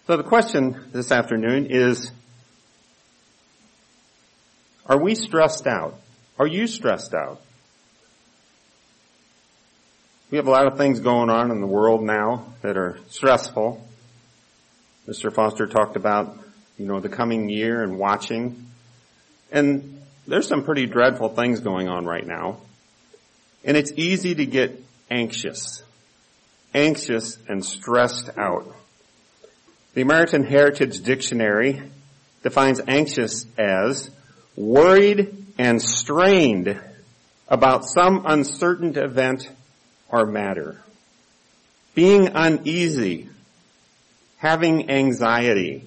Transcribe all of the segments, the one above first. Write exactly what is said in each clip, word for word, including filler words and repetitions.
So the question this afternoon is, are we stressed out? Are you stressed out? We have a lot of things going on in the world now that are stressful. Mister Foster talked about, you know, the coming year and watching. And there's some pretty dreadful things going on right now. And it's easy to get anxious. Anxious and stressed out. The American Heritage Dictionary defines anxious as worried and strained about some uncertain event or matter. Being uneasy. Having anxiety.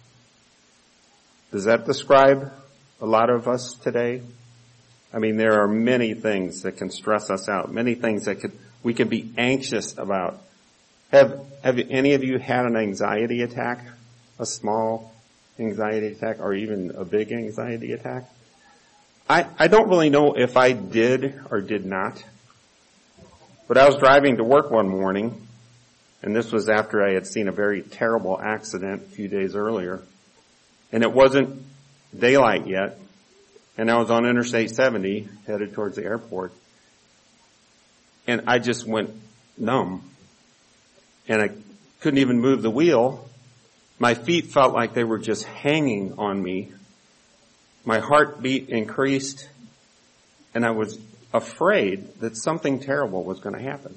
Does that describe a lot of us today? I mean, there are many things that can stress us out. Many things that could, we can be anxious about. Have, have any of you had an anxiety attack? A small anxiety attack or even a big anxiety attack? I, I don't really know if I did or did not. But I was driving to work one morning, and this was after I had seen a very terrible accident a few days earlier. And it wasn't daylight yet, and I was on Interstate seventy, headed towards the airport. And I just went numb. And I couldn't even move the wheel. My feet felt like they were just hanging on me. My heartbeat increased, and I was afraid that something terrible was going to happen.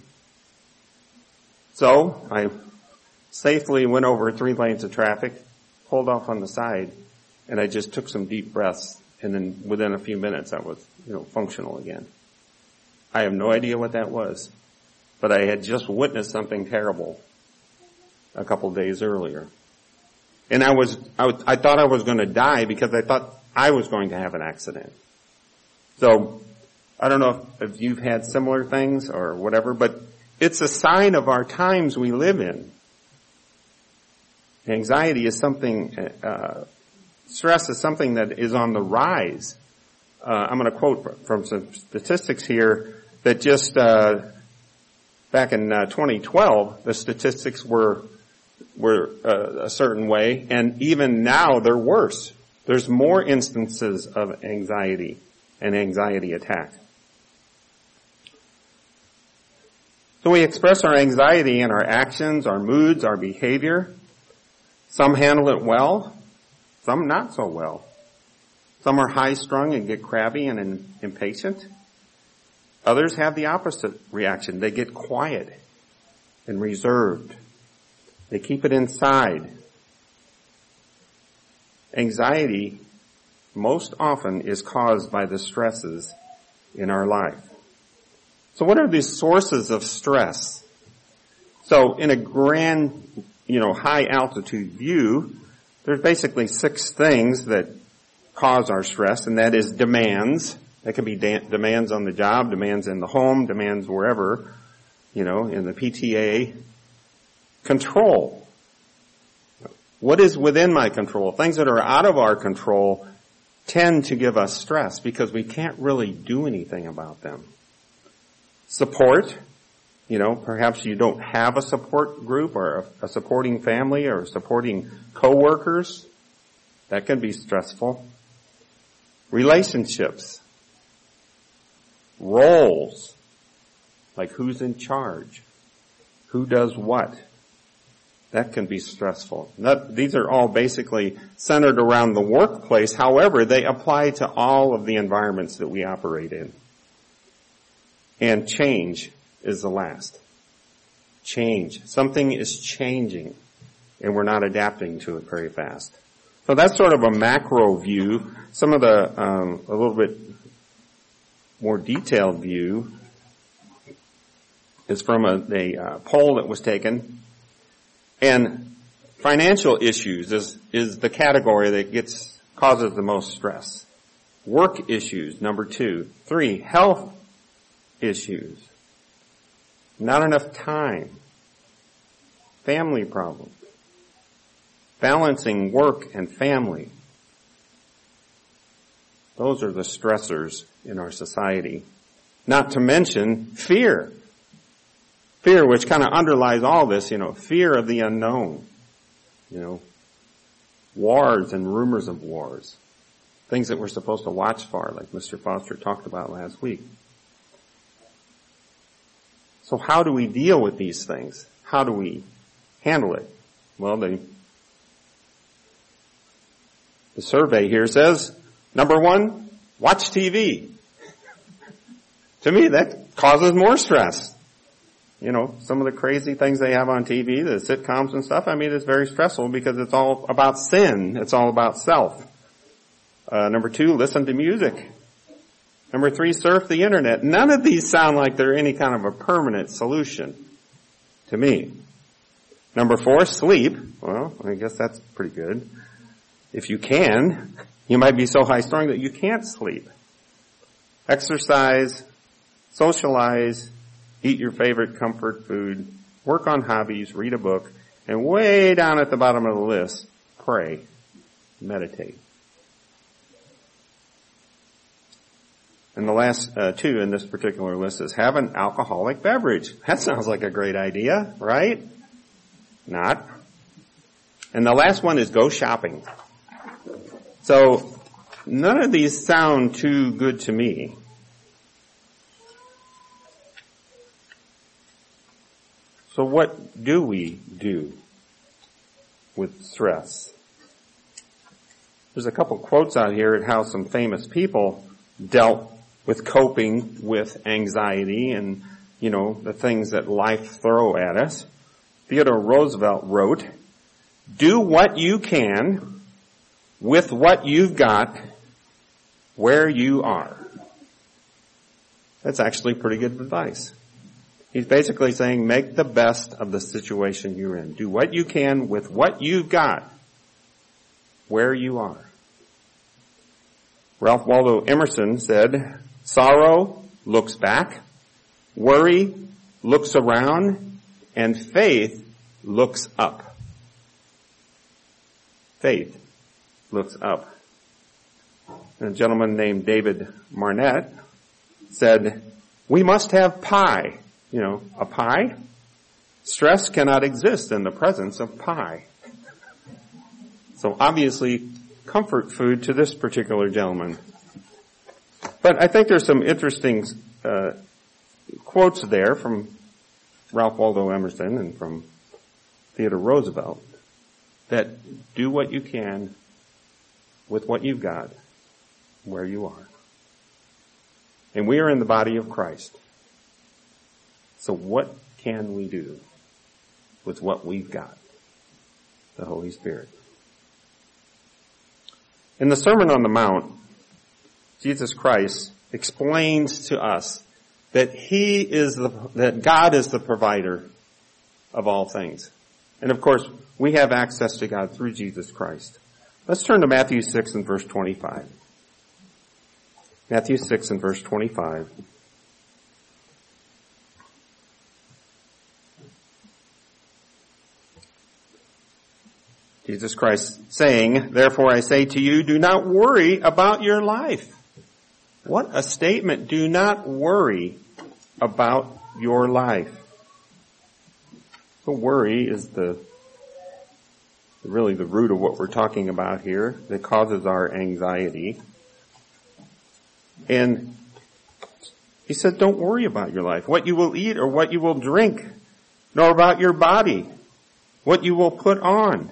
So I safely went over three lanes of traffic, pulled off on the side, and I just took some deep breaths, and then within a few minutes I was, you know, functional again. I have no idea what that was, but I had just witnessed something terrible a couple days earlier. And I was, I, was, I thought I was going to die because I thought I was going to have an accident. So, I don't know if, if you've had similar things or whatever, but it's a sign of our times we live in. Anxiety is something, uh, stress is something that is on the rise. Uh, I'm going to quote from some statistics here that just, uh, back in uh, twenty twelve, the statistics were, were uh, a certain way, and even now they're worse. There's more instances of anxiety and anxiety attack. So we express our anxiety in our actions, our moods, our behavior. Some handle it well, some not so well. Some are high-strung and get crabby and in, impatient. Others have the opposite reaction. They get quiet and reserved. They keep it inside. Anxiety most often is caused by the stresses in our life. So what are the sources of stress? So in a grand, you know, high altitude view, there's basically six things that cause our stress, and that is demands. That can be da- demands on the job, demands in the home, demands wherever, you know, in the P T A. Control. What is within my control? Things that are out of our control tend to give us stress because we can't really do anything about them. Support. You know, perhaps you don't have a support group or a, a supporting family or supporting coworkers. That can be stressful. Relationships. Roles. Like who's in charge? Who does what? That can be stressful. That, these are all basically centered around the workplace. However, they apply to all of the environments that we operate in. And change is the last. Change. Something is changing, and we're not adapting to it very fast. So that's sort of a macro view. Some of the, um, a little bit more detailed view is from a, a uh, poll that was taken. And financial issues is, is the category that gets, causes the most stress. Work issues, number two. Three, health issues. Not enough time. Family problems. Balancing work and family. Those are the stressors in our society. Not to mention fear. Fear, which kind of underlies all this, you know, fear of the unknown. You know, wars and rumors of wars. Things that we're supposed to watch for, like Mister Foster talked about last week. So how do we deal with these things? How do we handle it? Well, the, the survey here says, number one, watch T V. To me, that causes more stress. You know, some of the crazy things they have on T V, the sitcoms and stuff, I mean, it's very stressful because it's all about sin. It's all about self. Uh, number two, listen to music. Number three, surf the internet. None of these sound like they're any kind of a permanent solution to me. Number four, sleep. Well, I guess that's pretty good. If you can, you might be so high strung that you can't sleep. Exercise, socialize, eat your favorite comfort food, work on hobbies, read a book, and way down at the bottom of the list, pray, meditate. And the last uh, two in this particular list is have an alcoholic beverage. That sounds like a great idea, right? Not. And the last one is go shopping. So none of these sound too good to me. So what do we do with stress? There's a couple quotes out here at how some famous people dealt with coping with anxiety and, you know, the things that life throw at us. Theodore Roosevelt wrote, "Do what you can with what you've got where you are." That's actually pretty good advice. He's basically saying make the best of the situation you're in. Do what you can with what you've got where you are. Ralph Waldo Emerson said, sorrow looks back, worry looks around, and faith looks up. Faith looks up. And a gentleman named David Marnett said, we must have pie. You know, a pie? Stress cannot exist in the presence of pie. So obviously, comfort food to this particular gentleman. But I think there's some interesting uh, quotes there from Ralph Waldo Emerson and from Theodore Roosevelt that do what you can with what you've got where you are. And we are in the body of Christ. So what can we do with what we've got? The Holy Spirit. In the Sermon on the Mount, Jesus Christ explains to us that He is the, that God is the provider of all things. And of course, we have access to God through Jesus Christ. Let's turn to Matthew six and verse twenty-five. Matthew six and verse twenty-five. Jesus Christ saying, therefore I say to you, do not worry about your life. What a statement. Do not worry about your life. The worry is the really the root of what we're talking about here that causes our anxiety. And He said, don't worry about your life, what you will eat or what you will drink, nor about your body, what you will put on.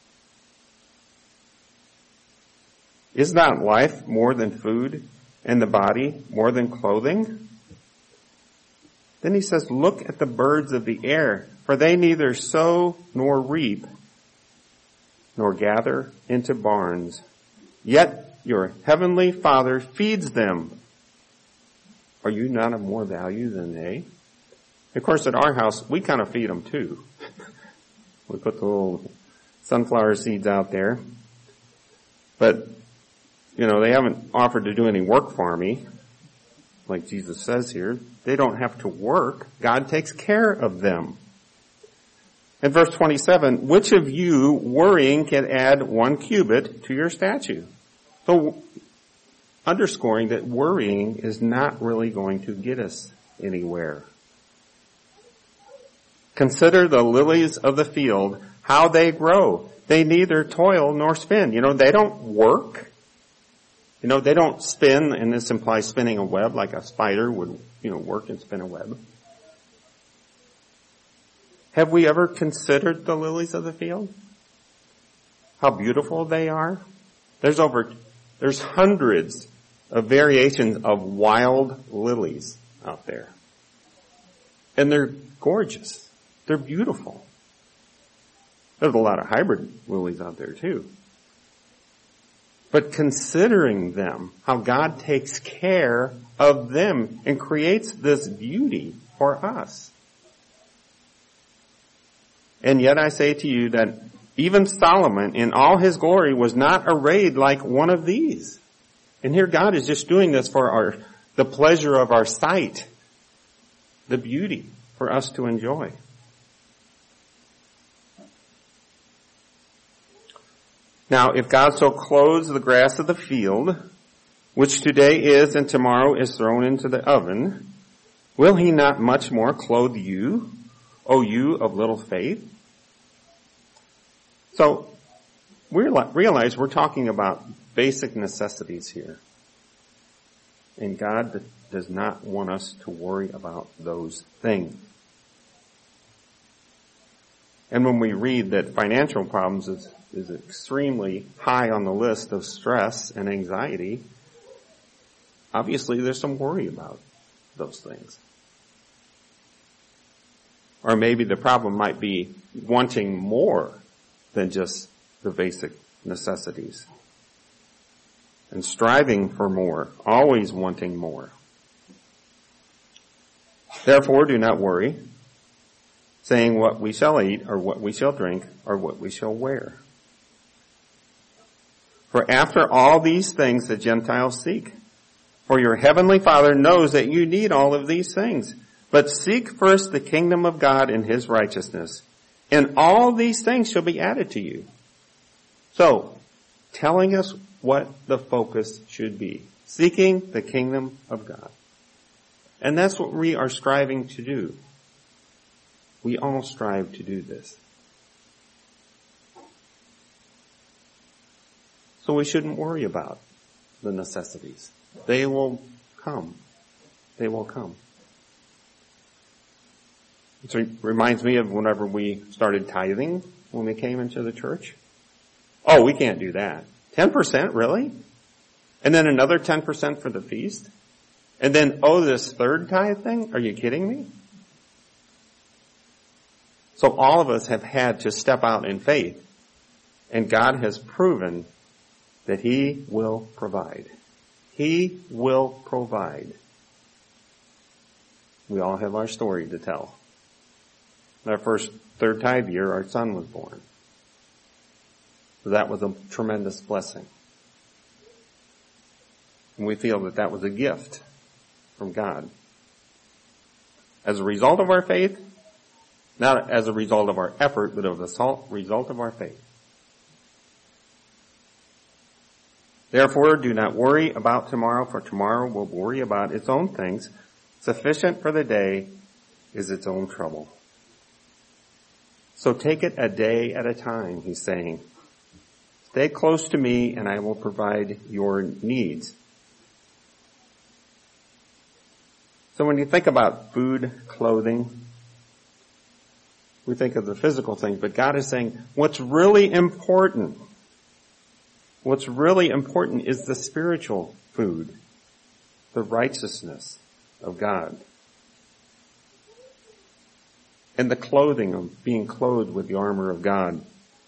Is not life more than food, and the body more than clothing? Then He says, look at the birds of the air, for they neither sow nor reap, nor gather into barns. Yet your heavenly Father feeds them. Are you not of more value than they? Of course, at our house, we kind of feed them too. We put the little sunflower seeds out there. But you know, they haven't offered to do any work for me, like Jesus says here. They don't have to work. God takes care of them. In verse twenty-seven, which of you worrying can add one cubit to your stature? So, underscoring that worrying is not really going to get us anywhere. Consider the lilies of the field, how they grow. They neither toil nor spin. You know, they don't work. You know, they don't spin, and this implies spinning a web like a spider would, you know, work and spin a web. Have we ever considered the lilies of the field? How beautiful they are? There's over, there's hundreds of variations of wild lilies out there. And they're gorgeous. They're beautiful. There's a lot of hybrid lilies out there too. But considering them, how God takes care of them and creates this beauty for us. And yet I say to you that even Solomon in all his glory was not arrayed like one of these. And here God is just doing this for our, the pleasure of our sight, the beauty for us to enjoy. Now, if God so clothes the grass of the field, which today is and tomorrow is thrown into the oven, will he not much more clothe you, O you of little faith? So, we realize we're talking about basic necessities here. And God does not want us to worry about those things. And when we read that financial problems is, is extremely high on the list of stress and anxiety, obviously there's some worry about those things. Or maybe the problem might be wanting more than just the basic necessities. And striving for more, always wanting more. Therefore, do not worry, saying what we shall eat, or what we shall drink, or what we shall wear. For after all these things the Gentiles seek. For your heavenly Father knows that you need all of these things. But seek first the kingdom of God and his righteousness, and all these things shall be added to you. So, telling us what the focus should be. Seeking the kingdom of God. And that's what we are striving to do. We all strive to do this. So we shouldn't worry about the necessities. They will come. They will come. It reminds me of whenever we started tithing when we came into the church. Oh, we can't do that. ten percent, really? And then another ten percent for the feast? And then, oh, this third tithe thing? Are you kidding me? So all of us have had to step out in faith. And God has proven that he will provide. He will provide. We all have our story to tell. In our first third tithe year, our son was born. So that was a tremendous blessing. And we feel that that was a gift from God. As a result of our faith, not as a result of our effort, but as a result of our faith. Therefore, do not worry about tomorrow, for tomorrow will worry about its own things. Sufficient for the day is its own trouble. So take it a day at a time, he's saying. Stay close to me and I will provide your needs. So when you think about food, clothing, we think of the physical things, but God is saying what's really important, what's really important is the spiritual food, the righteousness of God. And the clothing of being clothed with the armor of God.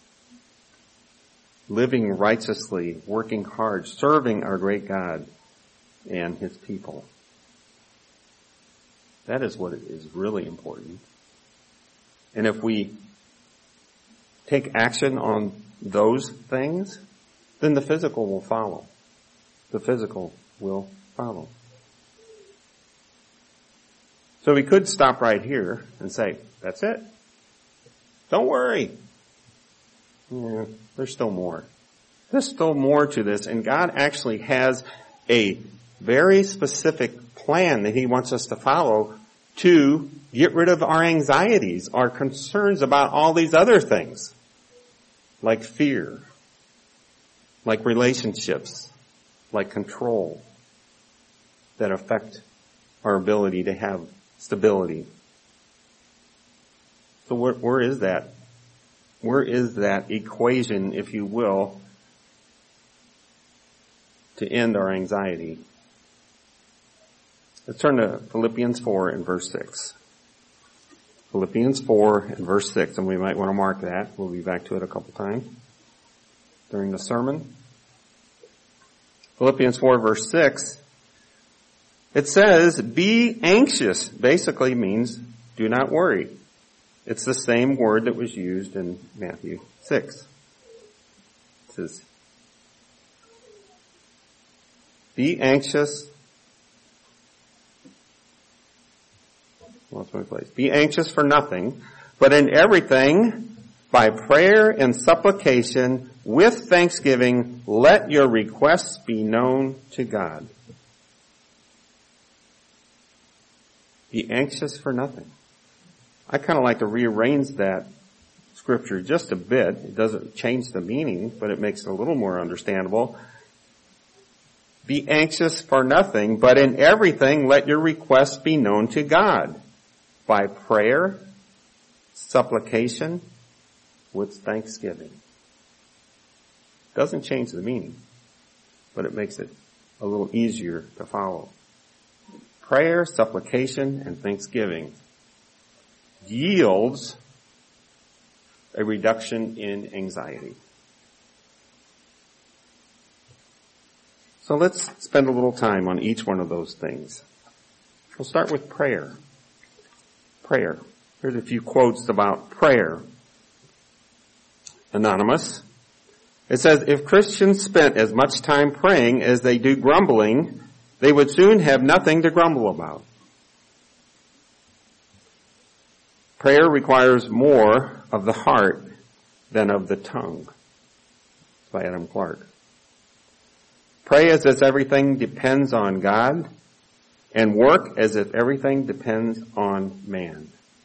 Living righteously, working hard, serving our great God and his people. That is what is really important. And if we take action on those things, then the physical will follow. The physical will follow. So we could stop right here and say, that's it. Don't worry. Yeah, there's still more. There's still more to this, and God actually has a very specific plan that he wants us to follow to get rid of our anxieties, our concerns about all these other things. like fear, like relationships, like control, that affect our ability to have stability. So where, where is that? Where is that equation, if you will, to end our anxiety? Let's turn to Philippians four and verse six. Philippians four and verse six, and we might want to mark that. We'll be back to it a couple times during the sermon. Philippians four verse six, it says, be anxious, basically means do not worry. It's the same word that was used in Matthew six. It says, be anxious. Lost my place. Be anxious for nothing, but in everything, by prayer and supplication, with thanksgiving, let your requests be known to God. Be anxious for nothing. I kind of like to rearrange that scripture just a bit. It doesn't change the meaning, but it makes it a little more understandable. Be anxious for nothing, but in everything let your requests be known to God by prayer, supplication, with thanksgiving. Doesn't change the meaning, but it makes it a little easier to follow. Prayer, supplication, and thanksgiving yields a reduction in anxiety. So let's spend a little time on each one of those things. We'll start with prayer. Prayer. Here's a few quotes about prayer. Anonymous. It says, if Christians spent as much time praying as they do grumbling, they would soon have nothing to grumble about. Prayer requires more of the heart than of the tongue. By Adam Clark. Pray as if everything depends on God, and work as if everything depends on man.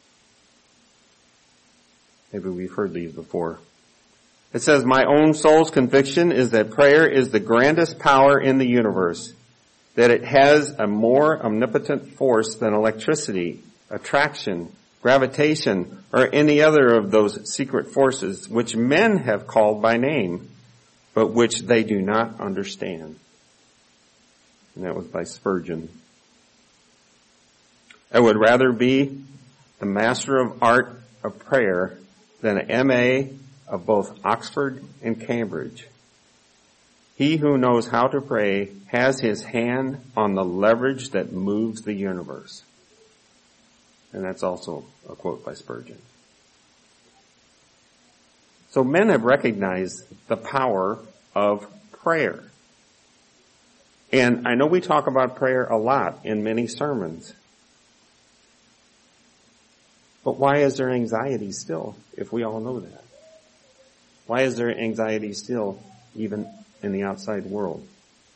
Maybe we've heard these before. It says, my own soul's conviction is that prayer is the grandest power in the universe, that it has a more omnipotent force than electricity, attraction, gravitation, or any other of those secret forces which men have called by name, but which they do not understand. And that was by Spurgeon. I would rather be the master of art of prayer than an M A of both Oxford and Cambridge. He who knows how to pray has his hand on the leverage that moves the universe. And that's also a quote by Spurgeon. So men have recognized the power of prayer. And I know we talk about prayer a lot in many sermons. But why is there anxiety still, if we all know that? Why is there anxiety still, even in the outside world?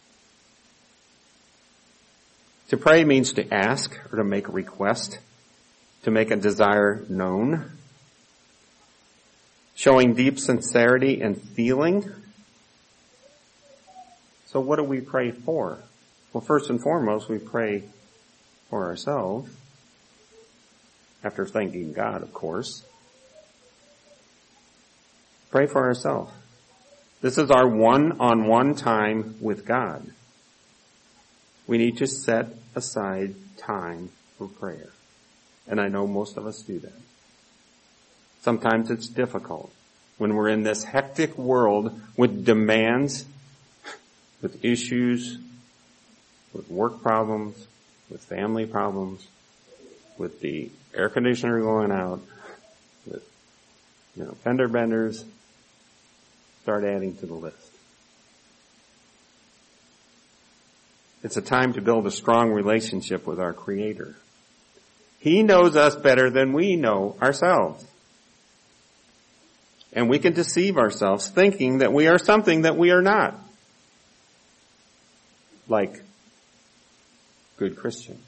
To pray means to ask or to make a request, to make a desire known, showing deep sincerity and feeling. So what do we pray for? Well, first and foremost, we pray for ourselves, after thanking God, of course. Pray for ourselves. This is our one-on-one time with God. We need to set aside time for prayer. And I know most of us do that. Sometimes it's difficult when we're in this hectic world with demands, with issues, with work problems, with family problems, with the air conditioner going out, with, you know, fender benders. Start adding to the list. It's a time to build a strong relationship with our Creator. He knows us better than we know ourselves. And we can deceive ourselves thinking that we are something that we are not. Like good Christians.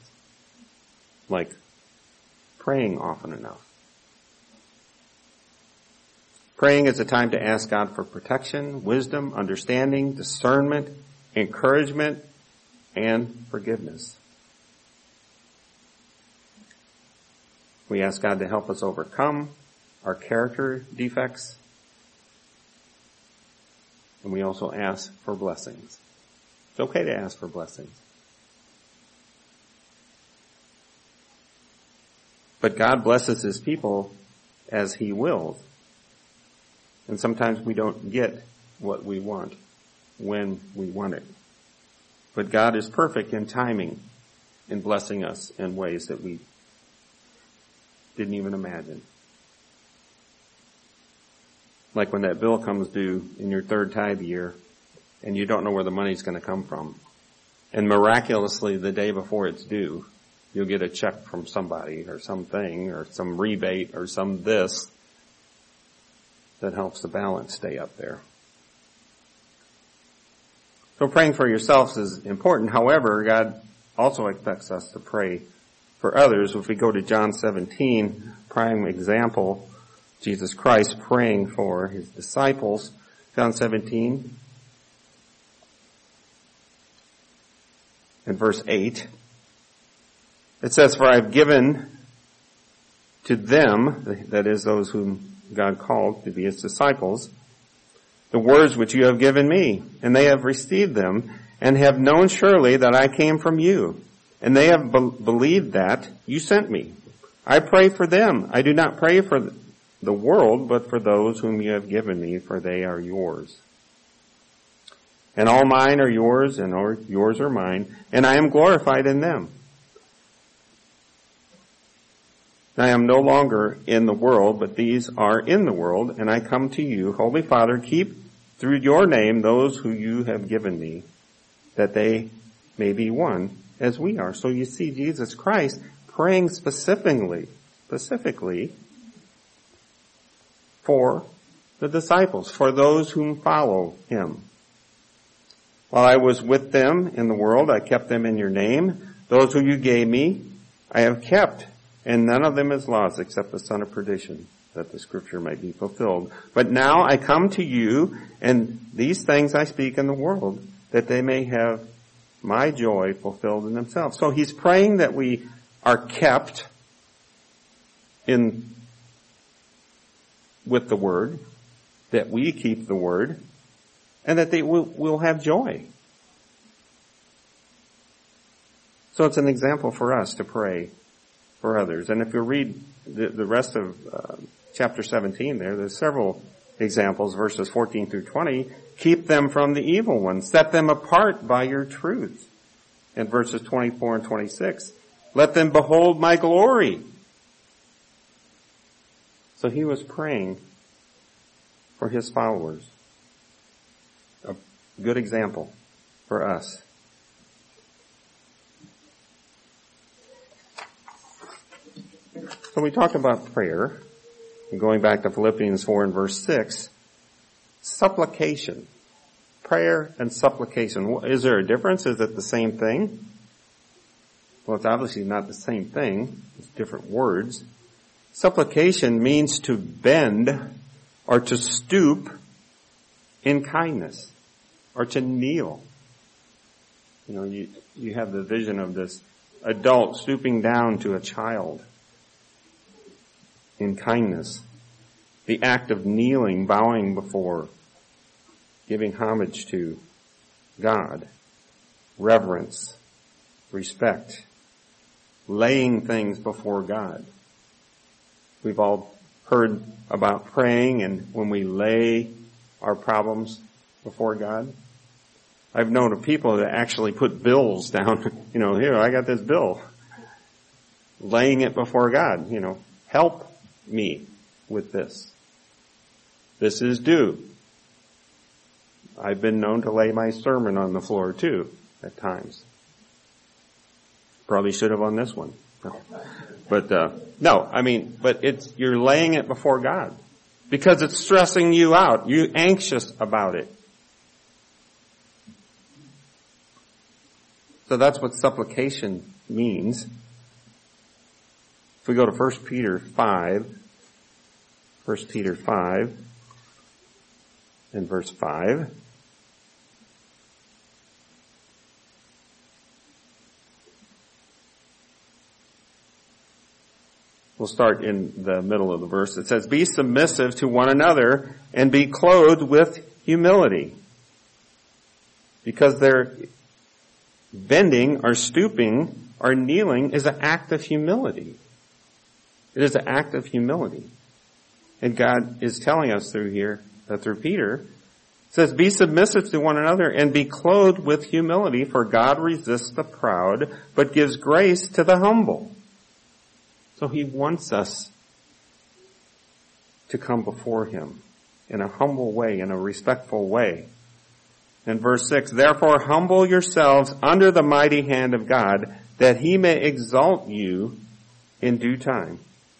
Like praying often enough. Praying is a time to ask God for protection, wisdom, understanding, discernment, encouragement, and forgiveness. We ask God to help us overcome our character defects. And we also ask for blessings. It's okay to ask for blessings. But God blesses His people as He wills. And sometimes we don't get what we want when we want it. But God is perfect in timing in blessing us in ways that we didn't even imagine. Like when that bill comes due in your third tithe year and you don't know where the money's going to come from. And miraculously, the day before it's due, you'll get a check from somebody or something or some rebate or some this that helps the balance stay up there. So praying for yourselves is important. However, God also expects us to pray for others. If we go to John seventeen, prime example, Jesus Christ praying for His disciples. John seventeen and verse eight. It says, "For I have given to them," that is those whom God called to be His disciples, "the words which you have given me, and they have received them, and have known surely that I came from you, and they have be- believed that you sent me. I pray for them. I do not pray for the world, but for those whom you have given me, for they are yours. And all mine are yours, and yours are mine, and I am glorified in them. I am no longer in the world, but these are in the world, and I come to you. Holy Father, keep through your name those who you have given me, that they may be one as we are." So you see Jesus Christ praying specifically, specifically for the disciples, for those whom follow Him. "While I was with them in the world, I kept them in your name. Those who you gave me, I have kept. And none of them is lost except the son of perdition, that the scripture might be fulfilled. But now I come to you, and these things I speak in the world, that they may have my joy fulfilled in themselves." So He's praying that we are kept in with the Word, that we keep the Word, and that they will, will have joy. So it's an example for us to pray for others. And if you read the, the rest of uh, chapter seventeen there, there's several examples, verses fourteen through twenty. "Keep them from the evil one. Set them apart by your truth." And verses twenty-four and twenty-six, "Let them behold my glory." So He was praying for His followers. A good example for us. So we talked about prayer, and going back to Philippians four and verse six, supplication. Prayer and supplication. Is there a difference? Is it the same thing? Well, it's obviously not the same thing. It's different words. Supplication means to bend or to stoop in kindness or to kneel. You know, you, you have the vision of this adult stooping down to a child in kindness. The act of kneeling, bowing before, giving homage to God, reverence, respect, laying things before God. We've all heard about praying and when we lay our problems before God. I've known of people that actually put bills down, you know, here, I got this bill. Laying it before God, you know, help me with this. This is due. I've been known to lay my sermon on the floor too, at times. Probably should have on this one. No. But, uh, no, I mean, but it's, you're laying it before God. Because it's stressing you out. You're anxious about it. So that's what supplication means. If we go to First Peter five, First Peter five, in verse five. We'll start in the middle of the verse. It says, be submissive to one another and be clothed with humility. Because their bending or stooping or kneeling is an act of humility. It is an act of humility. And God is telling us through here, uh, through Peter, it says, be submissive to one another and be clothed with humility, for God resists the proud, but gives grace to the humble. So he wants us to come before him in a humble way, in a respectful way. In verse six, therefore humble yourselves under the mighty hand of God, that he may exalt you in due time,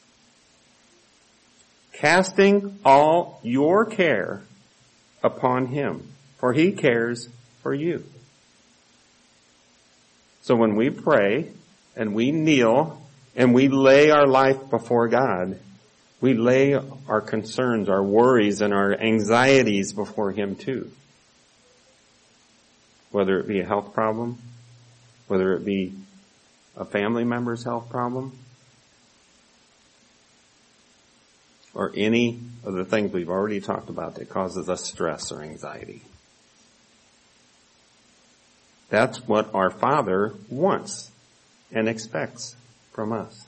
casting all your care upon him, for he cares for you. So when we pray and we kneel and we lay our life before God, we lay our concerns, our worries, and our anxieties before him too. Whether it be a health problem, whether it be a family member's health problem, or any of the things we've already talked about that causes us stress or anxiety. That's what our Father wants and expects from us.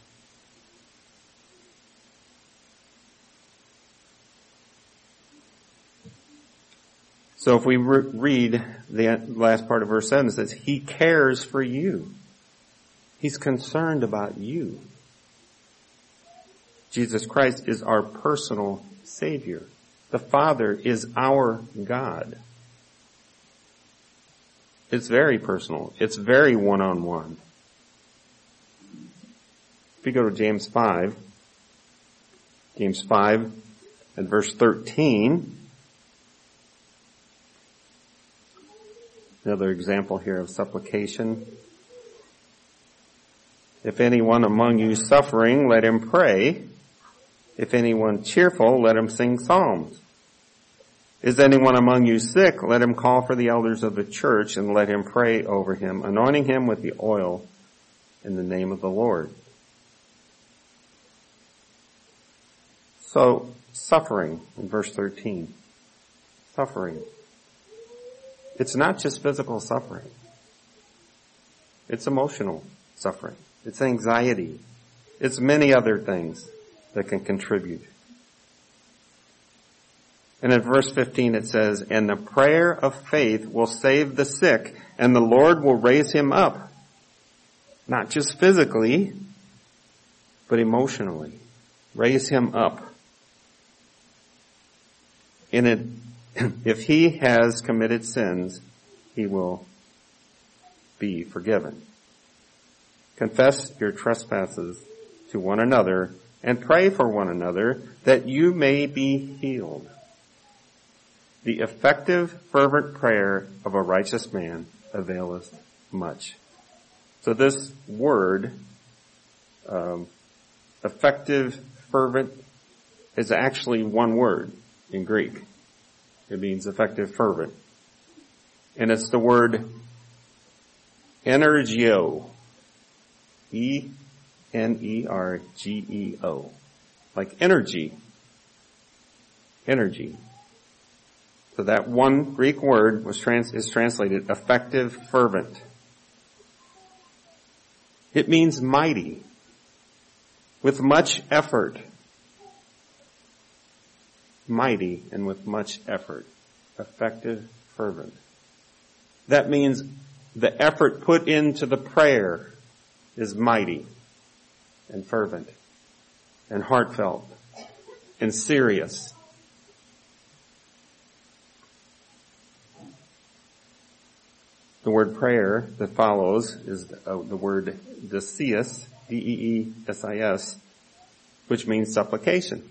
So if we re- read the last part of verse seven, it says, he cares for you. He's concerned about you. Jesus Christ is our personal Savior. The Father is our God. It's very personal. It's very one-on-one. If you go to James five, James five and verse thirteen, another example here of supplication. If anyone among you is suffering, let him pray. If anyone cheerful, let him sing psalms. Is anyone among you sick, let him call for the elders of the church and let him pray over him, anointing him with the oil in the name of the Lord. So, suffering in verse thirteen. Suffering. It's not just physical suffering. It's emotional suffering. It's anxiety. It's many other things that can contribute. And in verse fifteen it says, and the prayer of faith will save the sick, and the Lord will raise him up. Not just physically, but emotionally. Raise him up. In it, if he has committed sins, he will be forgiven. Confess your trespasses to one another and pray for one another that you may be healed. The effective, fervent prayer of a righteous man availeth much. So this word, um, effective, fervent, is actually one word in Greek. It means effective, fervent. And it's the word energio. E N E R G E O. Like energy. Energy. So that one Greek word was trans, is translated effective, fervent. It means mighty, with much effort. Mighty and with much effort. Effective, fervent. That means the effort put into the prayer is mighty and fervent and heartfelt and serious. The word prayer that follows is the, uh, the word deseis, D E E S I S, which means supplication.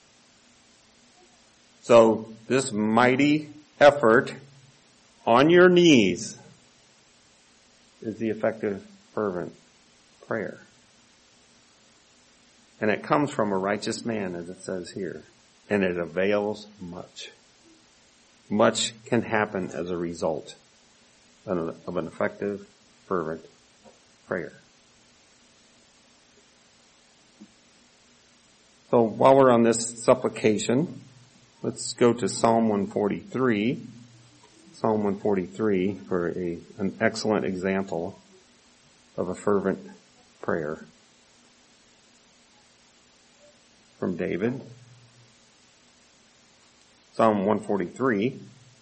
So this mighty effort on your knees is the effective, fervent prayer. And it comes from a righteous man, as it says here, and it avails much. much can happen as a result of an effective, fervent prayer. So while we're on this supplication, let's go to Psalm one forty-three. Psalm one forty-three for a, an excellent example of a fervent prayer from David. Psalm one forty-three.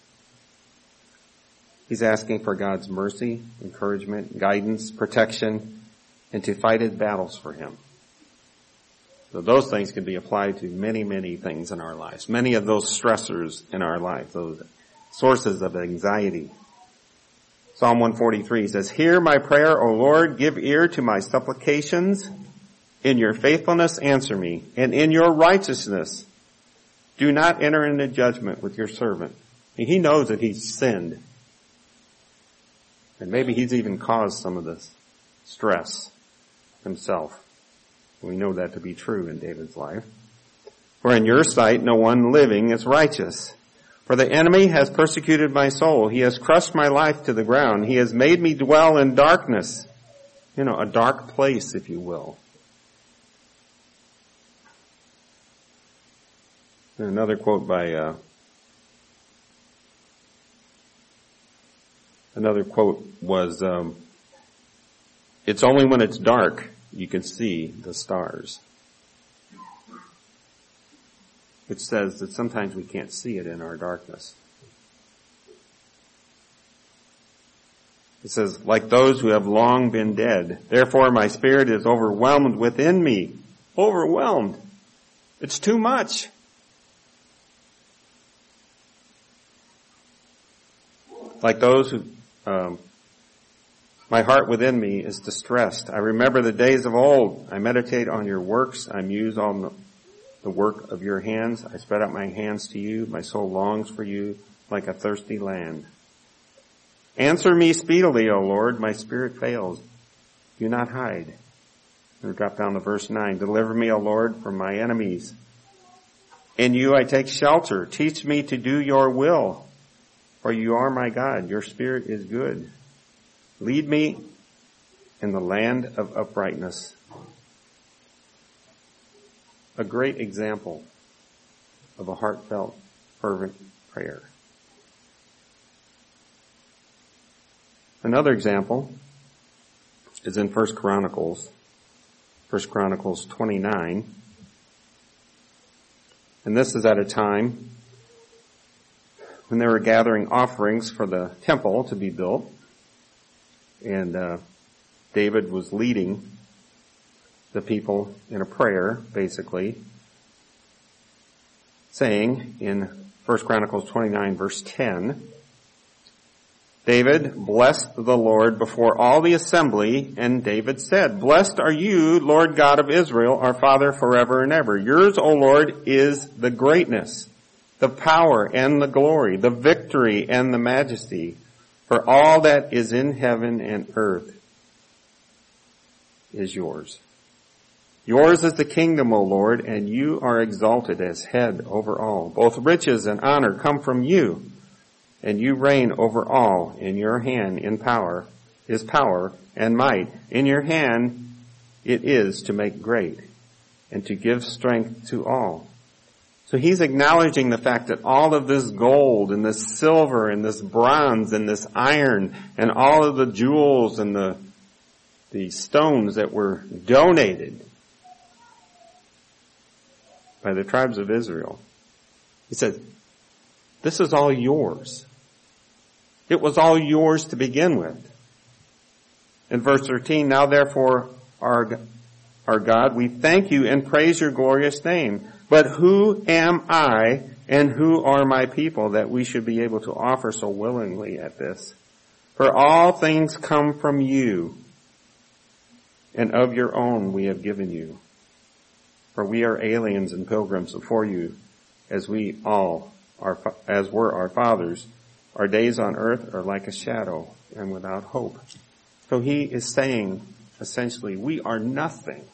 He's asking for God's mercy, encouragement, guidance, protection, and to fight his battles for him. So those things can be applied to many, many things in our lives. Many of those stressors in our life, those sources of anxiety. Psalm one forty-three says, "Hear my prayer, O Lord, give ear to my supplications. In your faithfulness answer me, and in your righteousness do not enter into judgment with your servant." And he knows that he's sinned. And maybe he's even caused some of this stress himself. We know that to be true in David's life. "For in your sight no one living is righteous. For the enemy has persecuted my soul. He has crushed my life to the ground. He has made me dwell in darkness." You know, a dark place, if you will. And another quote by, uh, another quote was, um, "It's only when it's dark you can see the stars." Which says that sometimes we can't see it in our darkness. It says, "Like those who have long been dead, therefore my spirit is overwhelmed within me." Overwhelmed. It's too much. Like those who, um, my heart within me is distressed. I remember the days of old. I meditate on your works. I muse on the, the work of your hands. I spread out my hands to you. My soul longs for you like a thirsty land. Answer me speedily, O Lord. My spirit fails. Do not hide. And we drop down to verse nine. "Deliver me, O Lord, from my enemies. In you I take shelter. Teach me to do your will. For you are my God. Your spirit is good. Lead me in the land of uprightness." A great example of a heartfelt, fervent prayer. Another example is in First Chronicles, First Chronicles twenty-nine. And this is at a time when they were gathering offerings for the temple to be built. And uh, David was leading the people in a prayer, basically, saying in First Chronicles twenty-nine, verse ten, "David blessed the Lord before all the assembly, and David said, 'Blessed are you, Lord God of Israel, our Father forever and ever. Yours, O Lord, is the greatness, the power and the glory, the victory and the majesty. For all that is in heaven and earth is yours. Yours is the kingdom, O Lord, and you are exalted as head over all. Both riches and honor come from you, and you reign over all. In your hand in power is power and might. In your hand it is to make great and to give strength to all." So he's acknowledging the fact that all of this gold and this silver and this bronze and this iron and all of the jewels and the, the stones that were donated by the tribes of Israel, he said, this is all yours. It was all yours to begin with. In verse thirteen, "Now therefore, our, our God, we thank you and praise your glorious name. But who am I and who are my people that we should be able to offer so willingly at this? For all things come from you, and of your own we have given you. For we are aliens and pilgrims before you, as we all are, as were our fathers. Our days on earth are like a shadow and without hope." So he is saying, essentially, we are nothing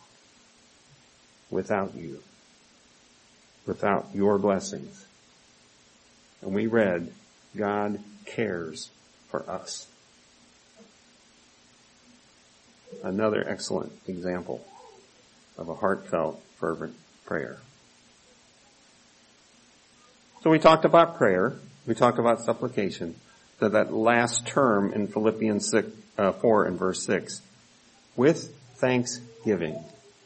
without you, without your blessings. And we read, God cares for us. Another excellent example of a heartfelt, fervent prayer. So we talked about prayer. We talked about supplication. So that last term in Philippians six, uh, four and verse six. With thanksgiving.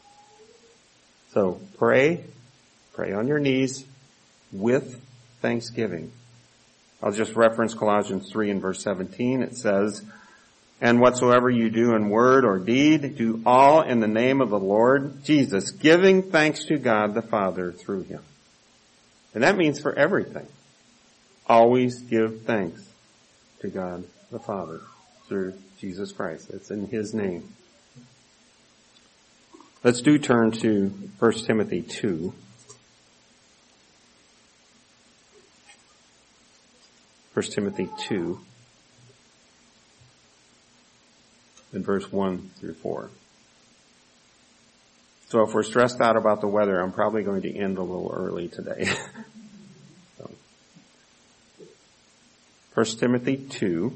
So pray, pray on your knees with thanksgiving. I'll just reference Colossians three and verse seventeen. It says, and whatsoever you do in word or deed, do all in the name of the Lord Jesus, giving thanks to God the Father through him. And that means for everything. Always give thanks to God the Father through Jesus Christ. It's in his name. Let's do turn to First Timothy two. First Timothy two. In verse one through four. So if we're stressed out about the weather, I'm probably going to end a little early today. so. First Timothy two.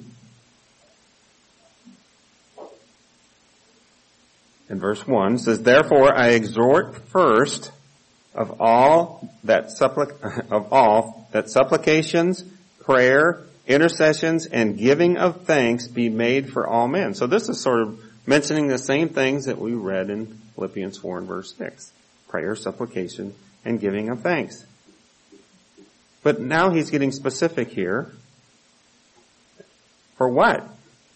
In verse one says, therefore I exhort first of all that supplic- of all that supplications, prayer, intercessions, and giving of thanks be made for all men. So this is sort of mentioning the same things that we read in Philippians four and verse six. Prayer, supplication, and giving of thanks. But now he's getting specific here. For what?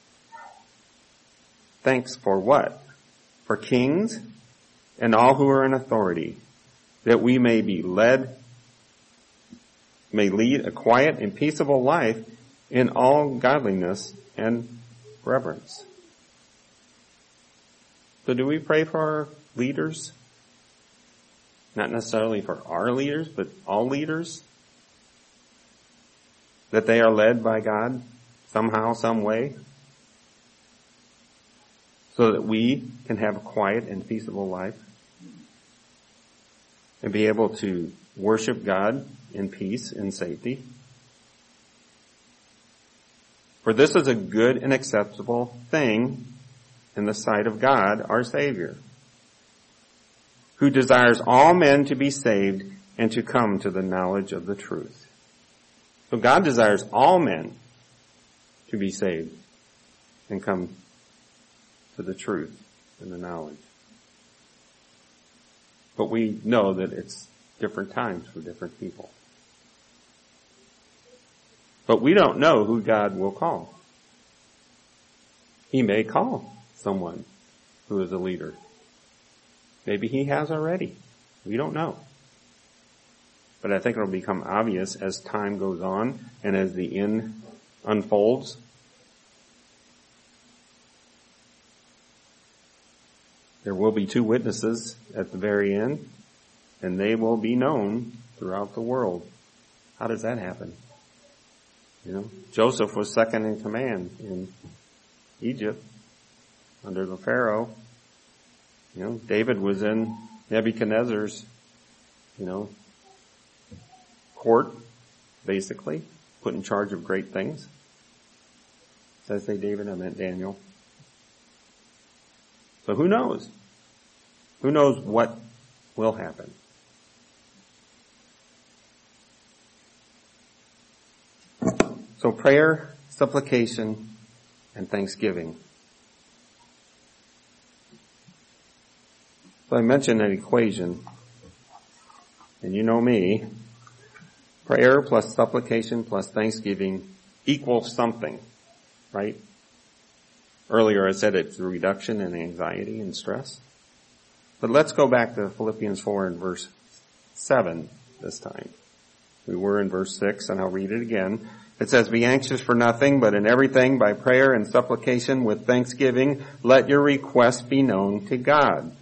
Thanks for what? For kings and all who are in authority, that we may be led, may lead a quiet and peaceable life in all godliness and reverence. So do we pray for our leaders? Not necessarily for our leaders, but all leaders? That they are led by God somehow, some way? So that we can have a quiet and peaceable life? And be able to worship God in peace and safety? For this is a good and acceptable thing in the sight of God, our Savior, who desires all men to be saved and to come to the knowledge of the truth. So God desires all men to be saved and come to the truth and the knowledge. But we know that it's different times for different people. But we don't know who God will call. He may call someone who is a leader. Maybe he has already. We don't know. But I think it'll become obvious as time goes on and as the end unfolds. There will be two witnesses at the very end, and they will be known throughout the world. How does that happen? You know, Joseph was second in command in Egypt under the Pharaoh. You know, David was in Nebuchadnezzar's, you know, court, basically, put in charge of great things. Did I say David? I meant Daniel. So who knows? Who knows what will happen? So prayer, supplication, and thanksgiving. So I mentioned an equation, and you know me, prayer plus supplication plus thanksgiving equals something, right? Earlier I said it's a reduction in anxiety and stress. But let's go back to Philippians four and verse seven this time. We were in verse six, and I'll read it again. It says, be anxious for nothing, but in everything by prayer and supplication with thanksgiving, let your requests be known to God.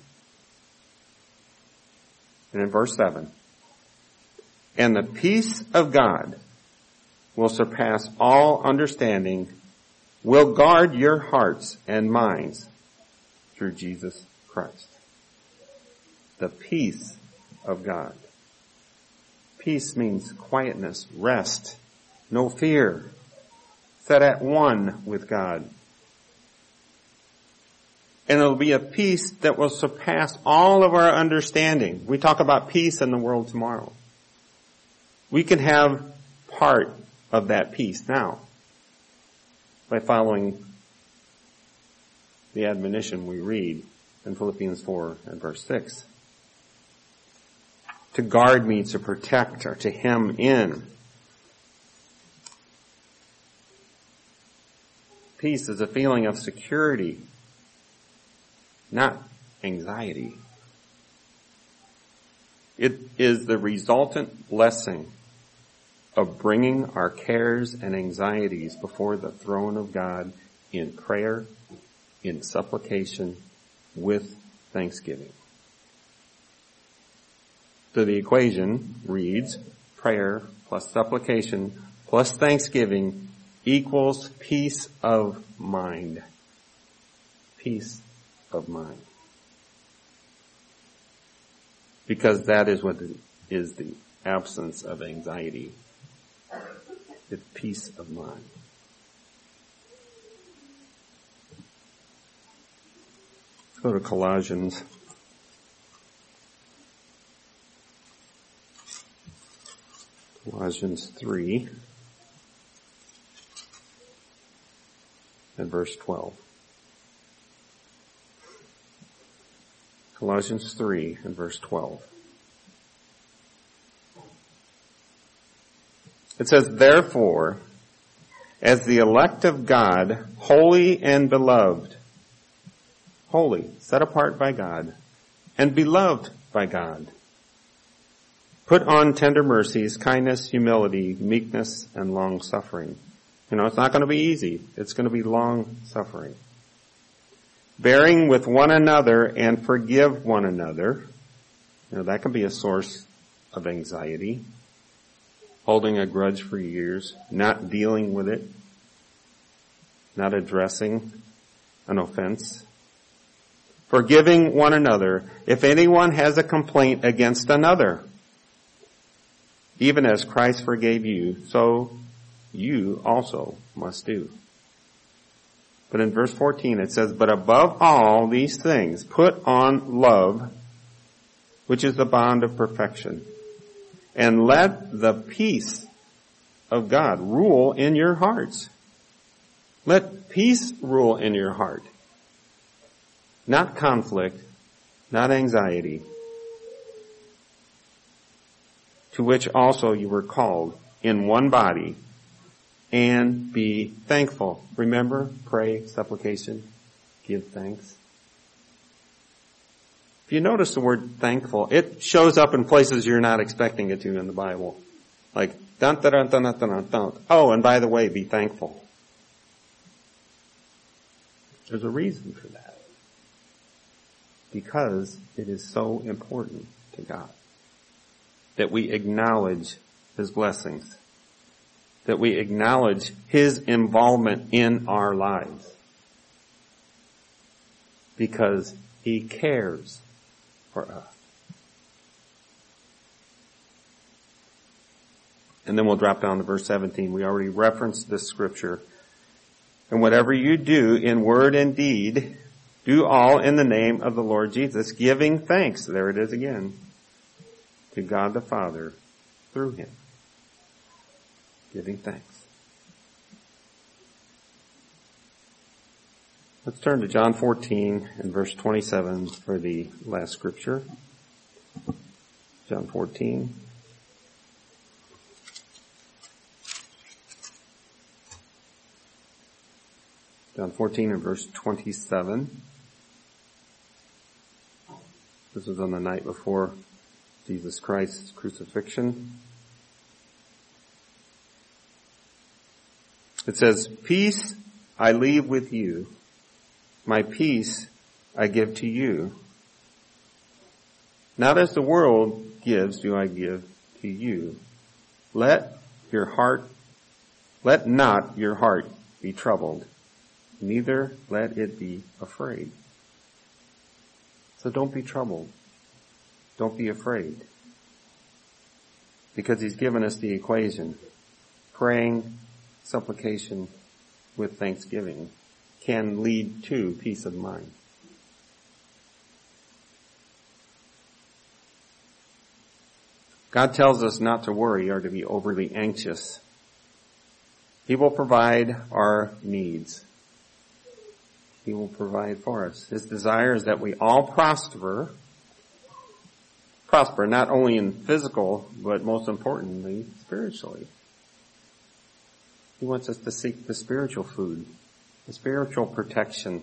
And in verse seven, and the peace of God will surpass all understanding, will guard your hearts and minds through Jesus Christ. The peace of God. Peace means quietness, rest, no fear, set at one with God. And it'll be a peace that will surpass all of our understanding. We talk about peace in the world tomorrow. We can have part of that peace now by following the admonition we read in Philippians four and verse six. To guard me, to protect, or to hem in. Peace is a feeling of security, not anxiety. It is the resultant blessing of bringing our cares and anxieties before the throne of God in prayer, in supplication, with thanksgiving. So the equation reads, prayer plus supplication plus thanksgiving equals peace of mind. Peace of mind. Because that is what is the absence of anxiety. It's peace of mind. Let's go to Colossians. Colossians three and verse twelve. Colossians three and verse twelve. It says, therefore, as the elect of God, holy and beloved, holy, set apart by God, and beloved by God, put on tender mercies, kindness, humility, meekness, and long-suffering. You know, it's not going to be easy. It's going to be long-suffering. Bearing with one another and forgive one another. You know, that can be a source of anxiety. Holding a grudge for years, not dealing with it, not addressing an offense. Forgiving one another if anyone has a complaint against another. Even as Christ forgave you, so you also must do. But in verse fourteen it says, but above all these things, put on love, which is the bond of perfection. And let the peace of God rule in your hearts. Let peace rule in your heart. Not conflict, not anxiety. To which also you were called in one body, and be thankful. Remember, pray, supplication, give thanks. If you notice the word thankful, it shows up in places you're not expecting it to in the Bible. Like, dun dun dun dun dun dun dun. Oh, and by the way, be thankful. There's a reason for that. Because it is so important to God that we acknowledge His blessings, that we acknowledge His involvement in our lives. Because He cares for us. And then we'll drop down to verse seventeen. We already referenced this scripture. And whatever you do in word and deed, do all in the name of the Lord Jesus, giving thanks, there it is again, to God the Father through Him. Giving thanks. Let's turn to John fourteen and verse twenty-seven for the last scripture. John fourteen. John fourteen and verse twenty-seven. This was on the night before Jesus Christ's crucifixion. It says, peace I leave with you. My peace I give to you. Not as the world gives do I give to you. Let your heart, let not your heart be troubled, neither let it be afraid. So don't be troubled. Don't be afraid. Because He's given us the equation. praying supplication with thanksgiving can lead to peace of mind. God tells us not to worry or to be overly anxious. He will provide our needs. He will provide for us. His desire is that we all prosper, prosper not only in physical, but most importantly, spiritually. He wants us to seek the spiritual food, the spiritual protection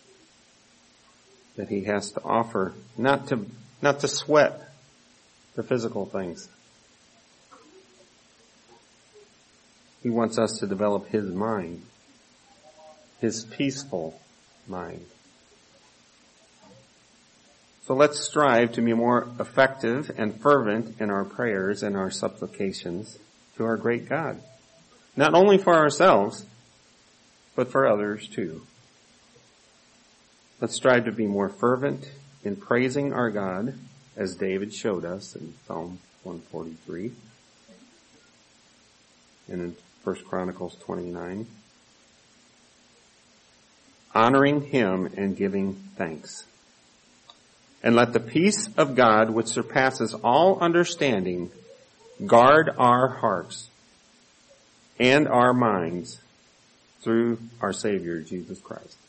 that He has to offer, not to, not to sweat the physical things. He wants us to develop His mind, His peaceful mind. So let's strive to be more effective and fervent in our prayers and our supplications to our great God. Not only for ourselves, but for others too. Let's strive to be more fervent in praising our God, as David showed us in Psalm one forty-three and in First Chronicles twenty-nine. Honoring Him and giving thanks. And let the peace of God, which surpasses all understanding, guard our hearts and our minds through our Savior, Jesus Christ.